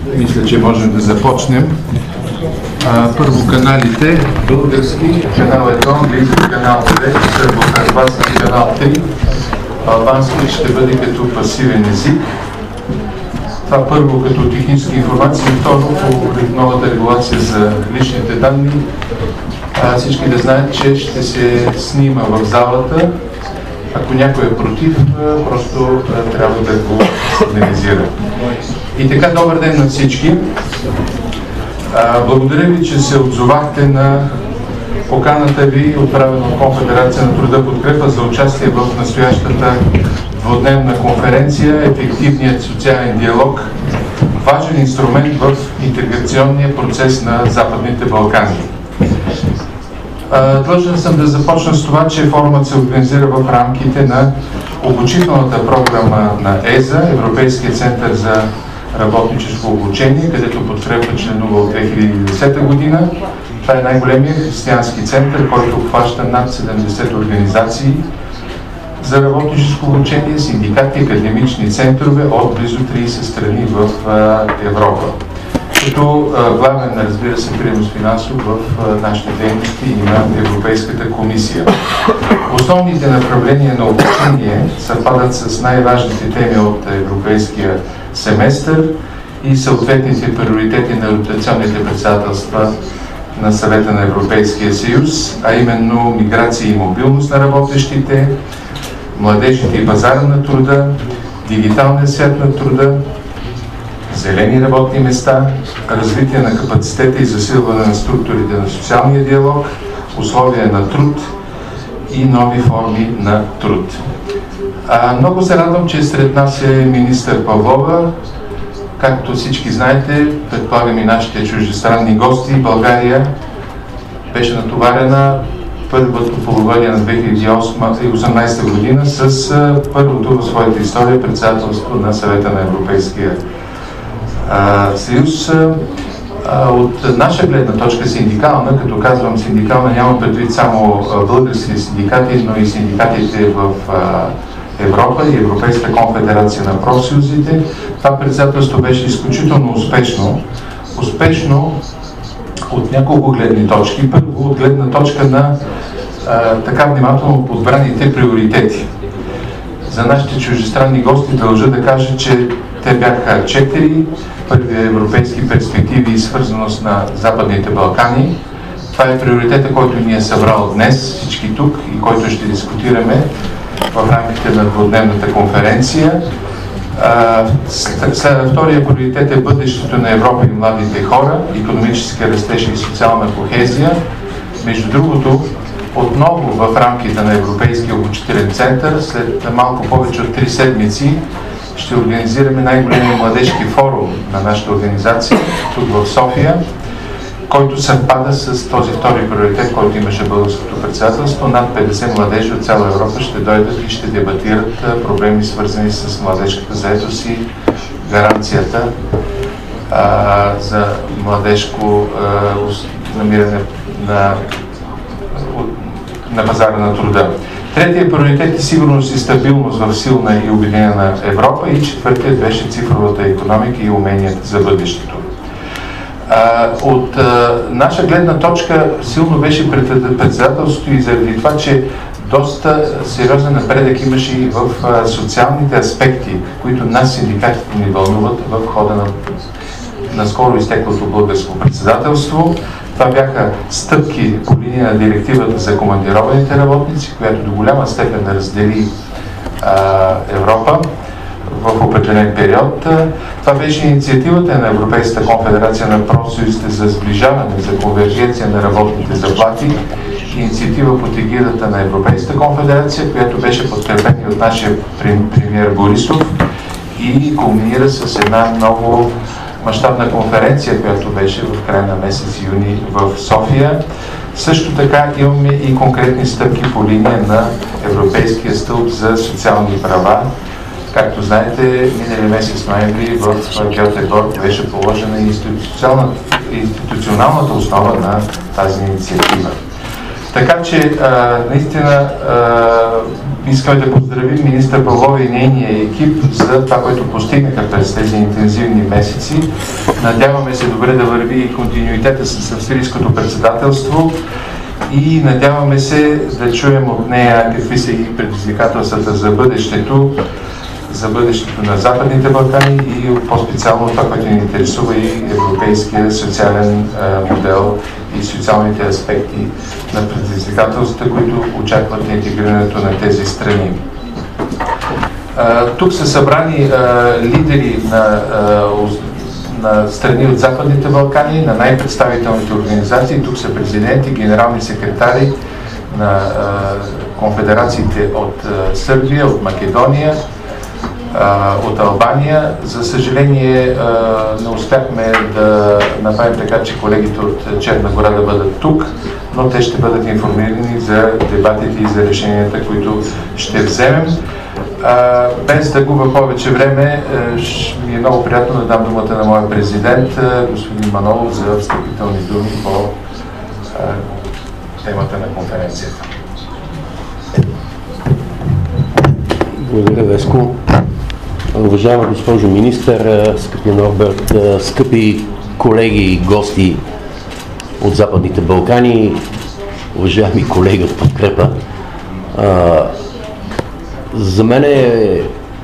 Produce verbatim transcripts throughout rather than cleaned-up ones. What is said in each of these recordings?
Мисля, че можем да започнем. А, първо каналите, български, канал едно, английски, канал две, сърбо-хърватски, канал три, албански ще бъде като пасивен език. Това първо като техническа информация, второ по новата регулация за личните данни. А, всички да знаят, че ще се снима в залата. Ако някой е против, просто трябва да го сигнализира. И така, добър ден на всички. Благодаря ви, че се отзовахте на поканата ви, отправена от Конфедерация на труда подкрепа за участие в настоящата двудневна конференция "Ефективният социален диалог. Важен инструмент в интеграционния процес на Западните Балкани". Длъжен съм да започна с това, че форумът се организира в рамките на обучителната програма на ЕЗА, Европейския център за работническо обучение, където подкрепа членува от две хиляди и десета година. Това е най-големият християнски център, който обхваща над седемдесет организации за работническо обучение, синдикати, академични центрове от близо тридесет страни в Европа. Като главен, разбира се, принос финансов в нашите дейности и на Европейската комисия. Основните направления на обучение съвпадат с най-важните теми от европейския семестър и съответните приоритети на ротационните председателства на Съвета на Европейския съюз, а именно миграция и мобилност на работещите, младежите и пазара на труда, дигиталния свят на труда, зелени работни места, развитие на капацитета и засилване на структурите на социалния диалог, условия на труд и нови форми на труд. А, много се радвам, че сред нас е министър Павлова. Както всички знаете, предполагам и нашите чуждестранни гости, България беше натоварена първото полугодие на две хиляди и осемнадесета година с първото в своята история председателство на Съвета на Европейския съюз. От наша гледна точка синдикална, като казвам синдикална, нямам предвид само българските синдикати, но и синдикатите в Европа и Европейска конфедерация на профсъюзите. Това председателство беше изключително успешно. Успешно от няколко гледни точки. Първо, от гледна точка на а, така внимателно подбраните приоритети. За нашите чуждестранни гости дължа да кажа, че те бяха четири. Първият европейски перспективи и свързаност на Западните Балкани. Това е приоритета, който ни е събрал днес всички тук и който ще дискутираме в рамките на двудневната конференция. След втория приоритет е бъдещето на Европа и младите хора, икономически растеж и социална кохезия. Между другото, отново в рамките на Европейския обучителен център, след малко повече от три седмици, ще организираме най-големия младежки форум на нашата организация тук в София, който съвпада с този втори приоритет, който имаше българското председателство. Над петдесет младежи от цяла Европа ще дойдат и ще дебатират проблеми, свързани с младежката заетост и гаранцията а, за младежко а, намиране на, на пазара на труда. Третия приоритет е сигурност и стабилност в силна и обединена Европа и четвъртият беше цифровата икономика и уменията за бъдещето. От а, наша гледна точка силно беше председателството и заради това, че доста сериозен напредък имаше и в а, социалните аспекти, които нас синдикатите ни вълнуват в хода на, на скоро изтеклото българско председателство. Това бяха стъпки по линия на директивата за командированите работници, която до голяма степен раздели а, Европа в определен период. Това беше инициативата на Европейската конфедерация на профсъюзите за сближаване, за конверженция на работните заплати, инициатива под егидата на Европейската конфедерация, която беше подкрепена от нашия премиер Борисов и кулминира с една много мащабна конференция, която беше в края на месец юни в София. Също така имаме и конкретни стъпки по линия на Европейския стълб за социални права. Както знаете, миналия месец ноември в Гьотеборг беше положена институционалната основа на тази инициатива. Така че, а, наистина, а, Искаме да поздравим министър Павлова и нейния екип за това, което постигнаха през тези интензивни месеци. Надяваме се добре да върви и континуитета с австрийското председателство и надяваме се да чуем от нея какви са и предизвикателствата за бъдещето, за бъдещето на Западните Балкани и по-специално това, което ни интересува и европейския социален а, модел и социалните аспекти на предизвикателствата, които очакват интегрирането на тези страни. А, тук са събрани а, лидери на, а, на страни от Западните Балкани, на най-представителните организации. Тук са президенти, генерални секретари на а, конфедерациите от а, Сърбия, от Македония, от Албания. За съжаление не успяхме да направим така, че колегите от Черна гора да бъдат тук, но те ще бъдат информирани за дебатите и за решенията, които ще вземем. Без да губя повече време, ми е много приятно да дам думата на моя президент, господин Манолов, за встъпителни думи по темата на конференцията. Благодаря, Веско. Уважаема госпожо министър, скъпи Норберт, скъпи колеги и гости от Западните Балкани, уважаеми колеги от Подкрепа, за мен е,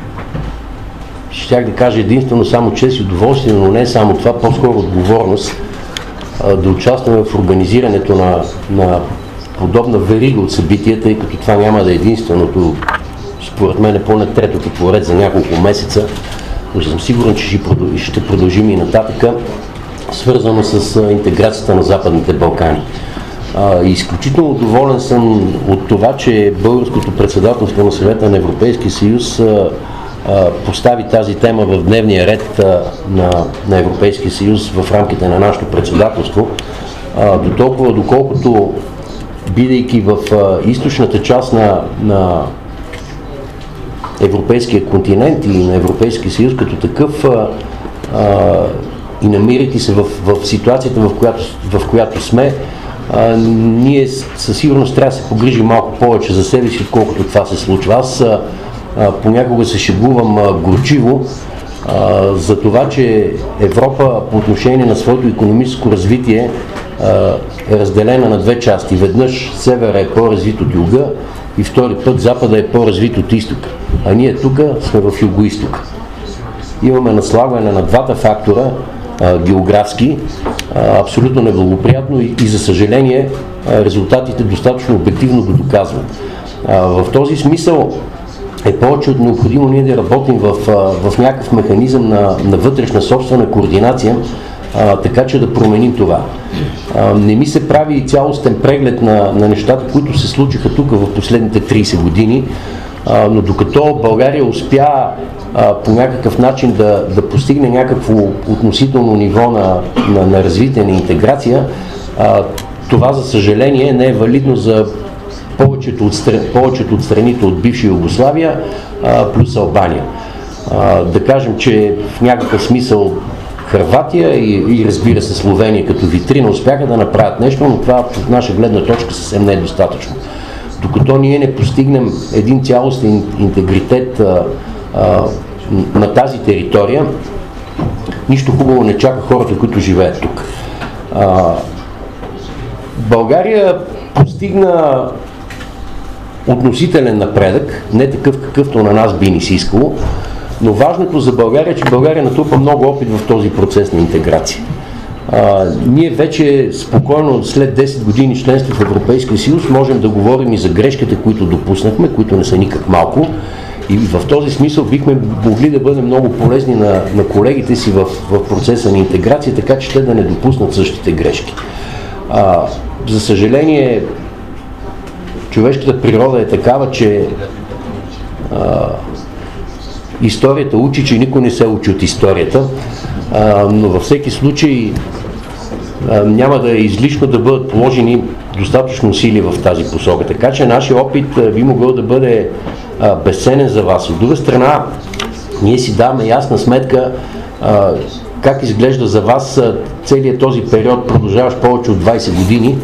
щях да кажа единствено само чест и удоволствие, но не само това, по-скоро отговорност да участваме в организирането на, на подобна верига от събития, тъй като това няма да е единственото. Според мен е поне третото поред за няколко месеца, но съм сигурен, че ще продължим и нататъка, свързано с интеграцията на Западните Балкани. А, изключително доволен съм от това, че българското председателство на Съвета на Европейския съюз а, а, постави тази тема в дневния ред а, на, на Европейския съюз в рамките на нашето председателство, а, до толкова доколкото, бидейки в а, източната част на, на Европейския континент и на Европейския съюз като такъв а, а, и намирайки се в, в ситуацията, в която, в която сме, а, ние със сигурност трябва да се погрижим малко повече за себе си, отколкото това се случва. Аз а, а, понякога се шегувам а, горчиво а, за това, че Европа по отношение на своето икономическо развитие а, е разделена на две части. Веднъж севера е по-развит от юга и втори път Запада е по-развит от изтока. А ние тук сме в юго-изтока. Имаме наслагване на двата фактора, а, географски, а, абсолютно неблагоприятно и, и за съжаление а, резултатите достатъчно обективно го доказват. А, в този смисъл е повече от необходимо ние да работим в, а, в някакъв механизъм на, на вътрешна собствена координация, а, така че да променим това. А, не ми се прави и цялостен преглед на, на нещата, които се случиха тук в последните трийсет години, а, но докато България успя а, по някакъв начин да, да постигне някакво относително ниво на, на, на развитие, на интеграция, а, това за съжаление не е валидно за повечето от, стран, повечето от страните от бивша Югославия, а, плюс Албания. А, да кажем, че в някакъв смисъл Хърватия и, и разбира се Словения като витрина успяха да направят нещо, но това от наша гледна точка съвсем не е достатъчно. Докато ние не постигнем един цялостен интегритет а, а, на тази територия, нищо хубаво не чака хората, които живеят тук. А, България постигна относителен напредък, не такъв какъвто на нас би ни се искало, но важното за България е, че България натрупа много опит в този процес на интеграция. А, ние вече спокойно след десет години членство в Европейския съюз можем да говорим и за грешките, които допуснахме, които не са никак малко. И в този смисъл бихме могли да бъдем много полезни на, на колегите си в, в процеса на интеграция, така че те да не допуснат същите грешки. А, за съжаление, човешката природа е такава, че а, историята учи, че никой не се учи от историята, а, но във всеки случай а, няма да е излишно да бъдат положени достатъчно усилия в тази посока. Така че нашия опит а, би могъл да бъде а, безценен за вас. От друга страна, ние си даваме ясна сметка а, как изглежда за вас а, целият този период, продължаващ повече от двайсет години,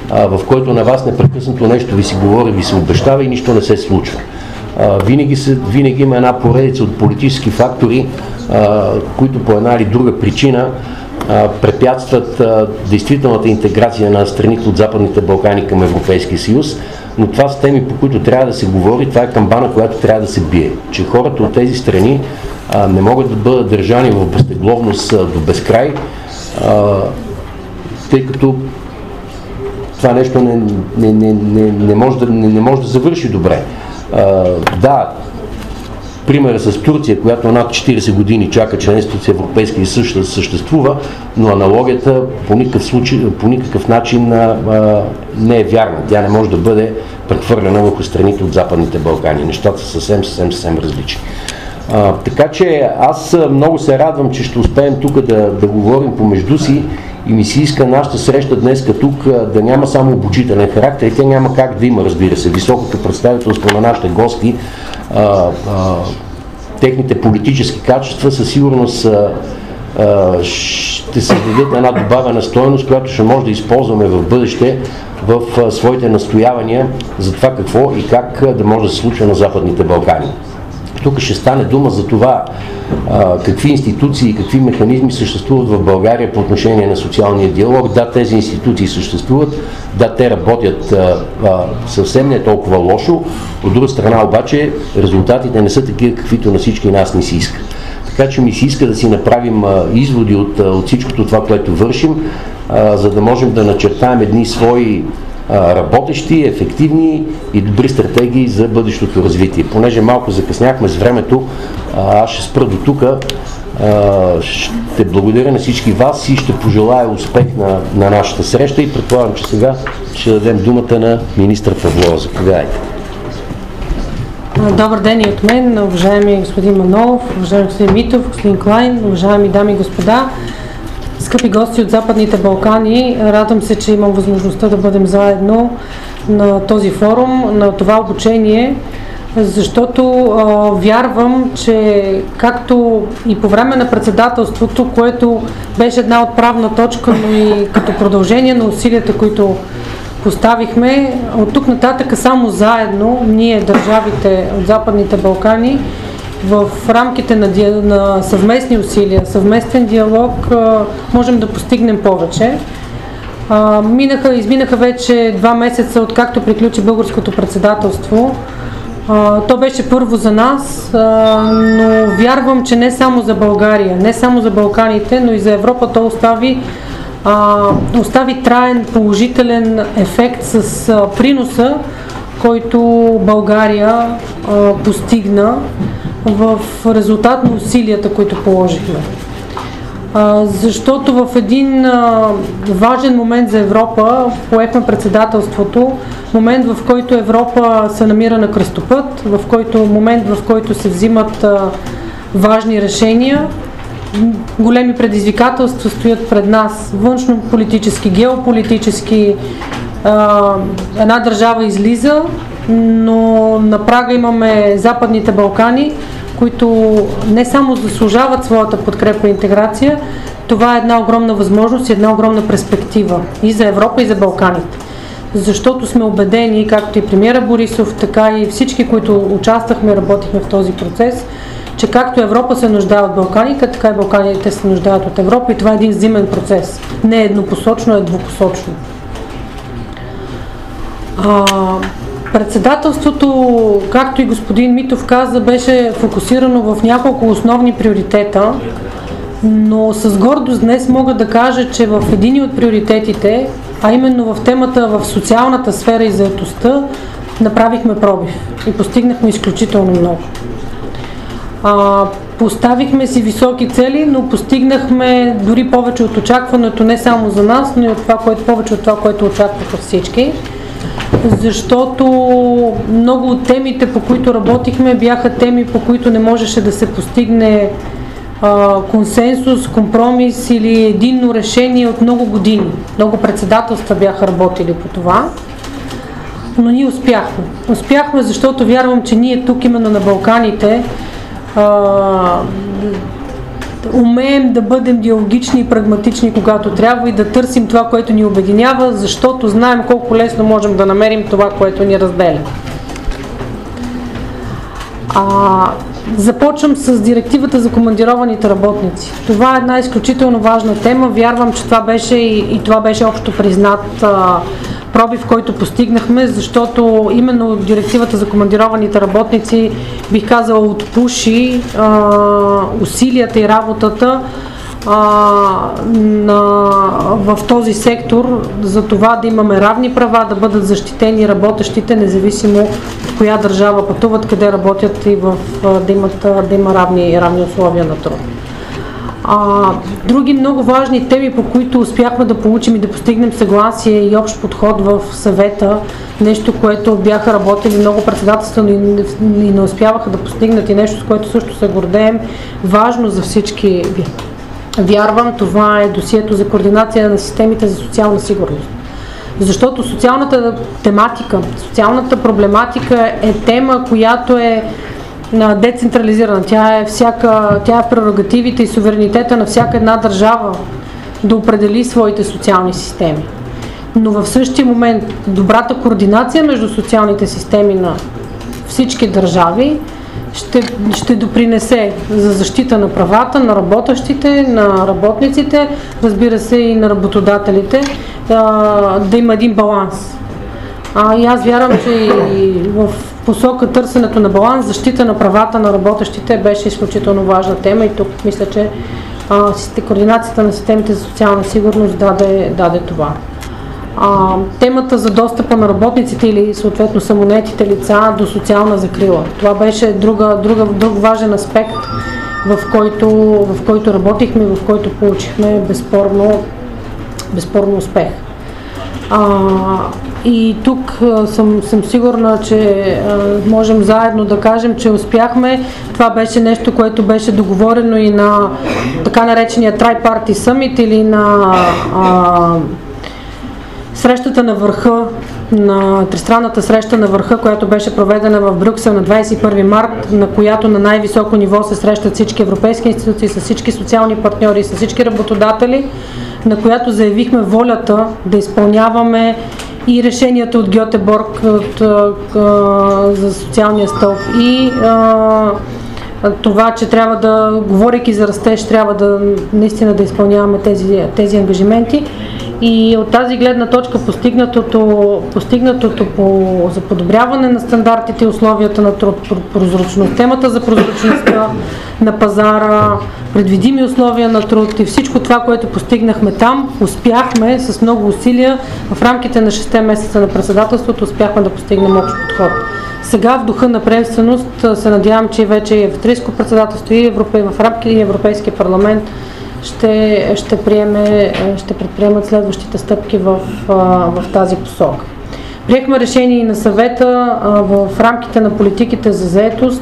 а, в който на вас непрекъснато нещо ви се говори, ви се обещава и нищо не се случва. А, винаги, се, винаги има една поредица от политически фактори, а, които по една или друга причина а, препятстват а, действителната интеграция на страните от Западните Балкани към Европейския съюз, но това са теми, по които трябва да се говори, това е камбана, която трябва да се бие. Че хората от тези страни а, не могат да бъдат държани в безтегловност а, до безкрай, а, тъй като това нещо не, не, не, не, не, може, да, не, не може да завърши добре. А, да, примерът с Турция, която над четирийсет години чака членството с Европейския съюз да съществува, но аналогията по никакъв, случай, по никакъв начин а, а, не е вярна. Тя не може да бъде прехвърлена върху страните от Западните Балкани. Нещата са съвсем, съвсем, съвсем различни. А, така че аз много се радвам, че ще успеем тук да, да говорим помежду си и ми се иска нашата среща днес тук да няма само обучителен характер и тя няма как да има, разбира се. Високото представителство на нашите гости, а, а, техните политически качества със сигурност а, а, ще създадат една добавена стойност, която ще може да използваме в бъдеще в а, своите настоявания за това какво и как да може да се случва на Западните Балкани. Тук ще стане дума за това а, какви институции и какви механизми съществуват в България по отношение на социалния диалог. Да, тези институции съществуват, да, те работят а, а, съвсем не толкова лошо. От друга страна обаче резултатите не са такива, каквито на всички нас не си иска. Така че ми се иска да си направим а, изводи от, от всичкото това, което вършим, а, за да можем да начертаем едни свои работещи, ефективни и добри стратегии за бъдещото развитие. Понеже малко закъсняхме с времето, аз ще спра до тук. Ще благодаря на всички вас и ще пожелая успех на, на нашата среща и предполагам, че сега ще дадем думата на министър Павлова. Заповядайте. Добър ден и от мен, уважаеми господин Манолов, уважаеми господин Митов, господин Клайн, уважаеми дами и господа, скъпи гости от Западните Балкани. Радвам се, че имам възможността да бъдем заедно на този форум, на това обучение, защото а, вярвам, че както и по време на председателството, което беше една отправна точка, но и като продължение на усилията, които поставихме, от тук нататък само заедно, ние, държавите от Западните Балкани, в рамките на, ди... на съвместни усилия, съвместен диалог, а, можем да постигнем повече. А, минаха, изминаха вече два месеца, откакто приключи българското председателство. А, то беше първо за нас, а, но вярвам, че не само за България, не само за Балканите, но и за Европа то остави, а, остави траен положителен ефект с а, приноса, който България а, постигна в резултат на усилията, които положихме. А, защото в един а, важен момент за Европа поехме председателството, момент в който Европа се намира на кръстопът, в който, момент в който се взимат а, важни решения, големи предизвикателства стоят пред нас, външно-политически, геополитически. А, една държава излиза, но на прага имаме Западните Балкани, които не само заслужават своята подкрепа и интеграция, това е една огромна възможност и една огромна перспектива и за Европа, и за Балканите. Защото сме убедени, както и премиера Борисов, така и всички, които участвахме и работихме в този процес, че както Европа се нуждае от Балканите, така и Балканите се нуждаят от Европа и това е един взаимен процес. Не е еднопосочно, е двупосочно. А, председателството, както и господин Митов каза, беше фокусирано в няколко основни приоритета, но с гордост днес мога да кажа, че в един от приоритетите, а именно в темата в социалната сфера и заетостта, направихме пробив и постигнахме изключително много. А, поставихме си високи цели, но постигнахме дори повече от очакването не само за нас, но и от това, което, повече от това, което очакваха всички. Защото много от темите, по които работихме, бяха теми, по които не можеше да се постигне а, консенсус, компромис или единно решение от много години. Много председателства бяха работили по това, но ние успяхме. Успяхме, защото вярвам, че ние тук именно на Балканите а, умеем да бъдем диалогични и прагматични, когато трябва, и да търсим това, което ни обединява, защото знаем колко лесно можем да намерим това, което ни разделя. А, започвам с директивата за командированите работници. Това е една изключително важна тема. Вярвам, че това беше и, и това беше общо признат а, пробив, който постигнахме, защото именно директивата за командированите работници, бих казала, отпуши а, усилията и работата а, на, в този сектор, за това да имаме равни права, да бъдат защитени работещите, независимо от коя държава пътуват, къде работят, и в, да, имат, да има равни, равни условия на труд. А, други много важни теми, по които успяхме да получим и да постигнем съгласие и общ подход в съвета, нещо, което бяха работили много председателства и не успяваха да постигнат, и нещо, с което също се гордеем, важно за всички, вярвам, това е досието за координация на системите за социална сигурност. Защото социалната тематика, социалната проблематика е тема, която е децентрализирана. Тя е, всяка, тя е прерогативите и суверенитета на всяка една държава да определи своите социални системи. Но в същия момент добрата координация между социалните системи на всички държави ще, ще допринесе за защита на правата на работещите, на работниците, разбира се, и на работодателите, да, да има един баланс. А, и аз вярвам, че и в посока търсенето на баланс, защита на правата на работещите беше изключително важна тема, и тук мисля, че а, координацията на системите за социална сигурност даде, даде това. А, темата за достъпа на работниците или съответно самонаетите лица до социална закрила. Това беше друга, друга, друг важен аспект, в който, в който работихме и в който получихме безспорно, безспорно успех. А, и тук а, съм, съм сигурна, че а, можем заедно да кажем, че успяхме. Това беше нещо, което беше договорено и на така наречения Tri-Party Summit, или на а, срещата на върха, на тристранната среща на върха, която беше проведена в Брюксел на двадесет и първи март, на която на най-високо ниво се срещат всички европейски институции, с всички социални партньори, с всички работодатели, на която заявихме волята да изпълняваме и решенията от Гьотеборг от, а, за социалния стълб, и а, това, че трябва да, говорейки за растеж, трябва да наистина да изпълняваме тези, тези ангажименти. И от тази гледна точка постигнатото, постигнатото по, за подобряване на стандартите и условията на труд, прозрачност, темата за прозрачността на пазара, предвидими условия на труд и всичко това, което постигнахме там, успяхме с много усилия в рамките на шестте месеца на председателството, успяхме да постигнем общ подход. Сега в духа на приемственост се надявам, че вече и австрийско председателство и Европе, в рамките и Европейския парламент ще, ще, приеме, ще предприемат следващите стъпки в, в тази посока. Приехме решение и на съвета в рамките на политиките за заетост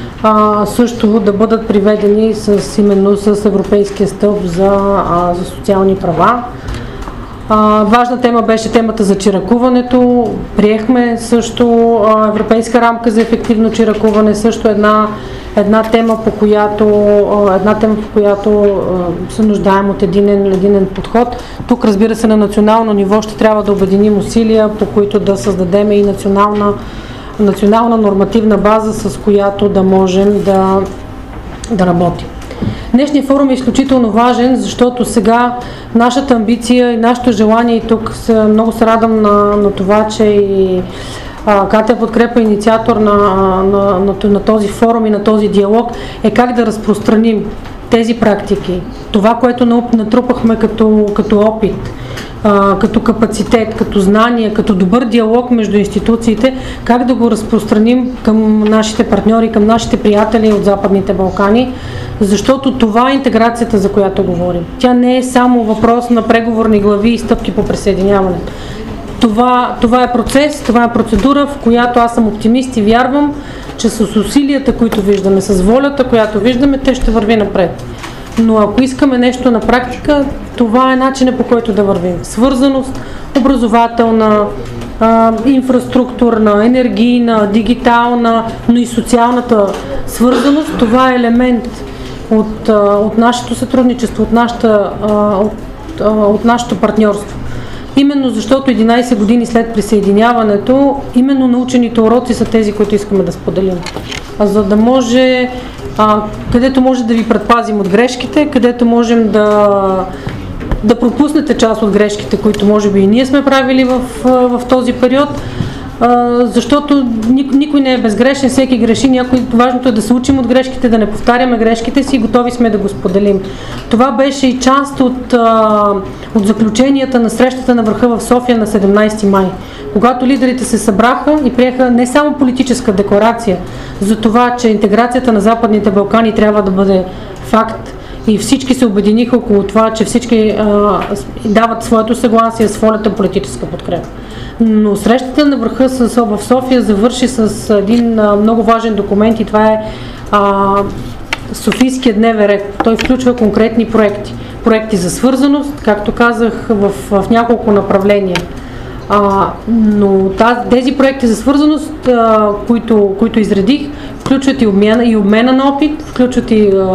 също да бъдат приведени с, именно с Европейския стълб за, за социални права. А, важна тема беше темата за чиракуването. Приехме също а, европейска рамка за ефективно чиракуване, също една, една тема, по която, а, една тема, по която а, се нуждаем от единен, единен подход. Тук, разбира се, на национално ниво ще трябва да обединим усилия, по които да създадем и национална, национална нормативна база, с която да можем да, да работим. Днешният форум е изключително важен, защото сега нашата амбиция и нашето желание, и тук се, много се радвам на, на това, че и а, Катя подкрепа инициатор на, на, на, на този форум и на този диалог, е как да разпространим тези практики, това, което натрупахме като, като опит, а, като капацитет, като знание, като добър диалог между институциите, как да го разпространим към нашите партньори, към нашите приятели от Западните Балкани, защото това е интеграцията, за която говорим. Тя не е само въпрос на преговорни глави и стъпки по присъединяването. Това, това е процес, това е процедура, в която аз съм оптимист и вярвам, че с усилията, които виждаме, с волята, която виждаме, те ще върви напред. Но ако искаме нещо на практика, това е начинът, по който да вървим. Свързаност, образователна, а, инфраструктурна, енергийна, дигитална, но и социалната свързаност, това е елемент от, от нашето сътрудничество, от, нашата, от, от нашето партньорство. Именно защото единайсет години след присъединяването, именно научените уроци са тези, които искаме да споделим. А за да може, а, където може да ви предпазим от грешките, където можем да, да пропуснете част от грешките, които може би и ние сме правили в, в този период, а, защото никой не е безгрешен, всеки греши, някой, важното е да се учим от грешките, да не повтаряме грешките си и готови сме да го споделим. Това беше и част от, а, от заключенията на срещата на върха в София на седемнайсети май, когато лидерите се събраха и приеха не само политическа декларация за това, че интеграцията на Западните Балкани трябва да бъде факт, и всички се обединиха около това, че всички а, дават своето съгласие с волята политическа подкрепа. Но срещата на върха с, в София завърши с един а, много важен документ и това е а, Софийския дневен ред. Той включва конкретни проекти. Проекти за свързаност, както казах, в, в няколко направления. А, но тази, тези проекти за свързаност, а, които, които изредих, включват и обмена, и обмена на опит, включват и а,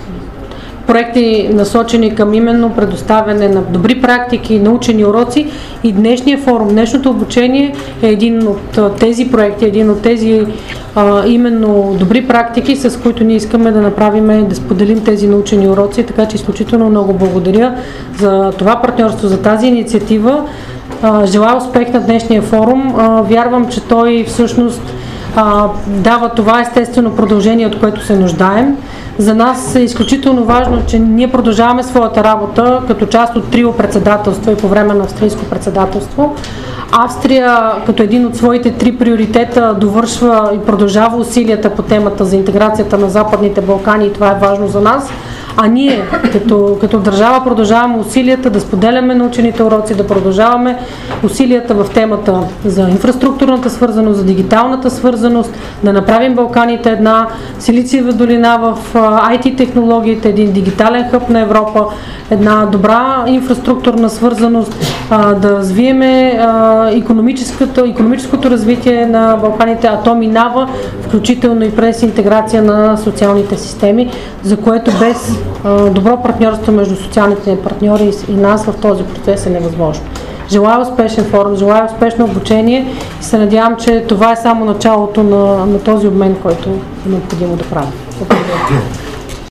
проекти насочени към именно предоставяне на добри практики, научени уроци, и днешния форум, днешното обучение е един от тези проекти, един от тези а, именно добри практики, с които ние искаме да направим, да споделим тези научени уроци, така че изключително много благодаря за това партньорство, за тази инициатива. А, желая успех на днешния форум. А, вярвам, че той всъщност а, дава това естествено продължение, от което се нуждаем. За нас е изключително важно, че ние продължаваме своята работа като част от трио председателства и по време на австрийско председателство. Австрия, като един от своите три приоритета, довършва и продължава усилията по темата за интеграцията на Западните Балкани, и това е важно за нас. А ние, като, като държава, продължаваме усилията да споделяме научените уроци, да продължаваме усилията в темата за инфраструктурната свързаност, за дигиталната свързаност, да направим Балканите една Силициева долина в ай ти технологиите, един дигитален хъб на Европа, една добра инфраструктурна свързаност, да развиеме икономическото, икономическото развитие на Балканите, а то минава включително и през интеграция на социалните системи, за което без добро партньорство между социалните партньори и нас в този процес е невъзможно. Желая успешен форум, желая успешно обучение и се надявам, че това е само началото на, на този обмен, който е необходимо да правим. Благодаря.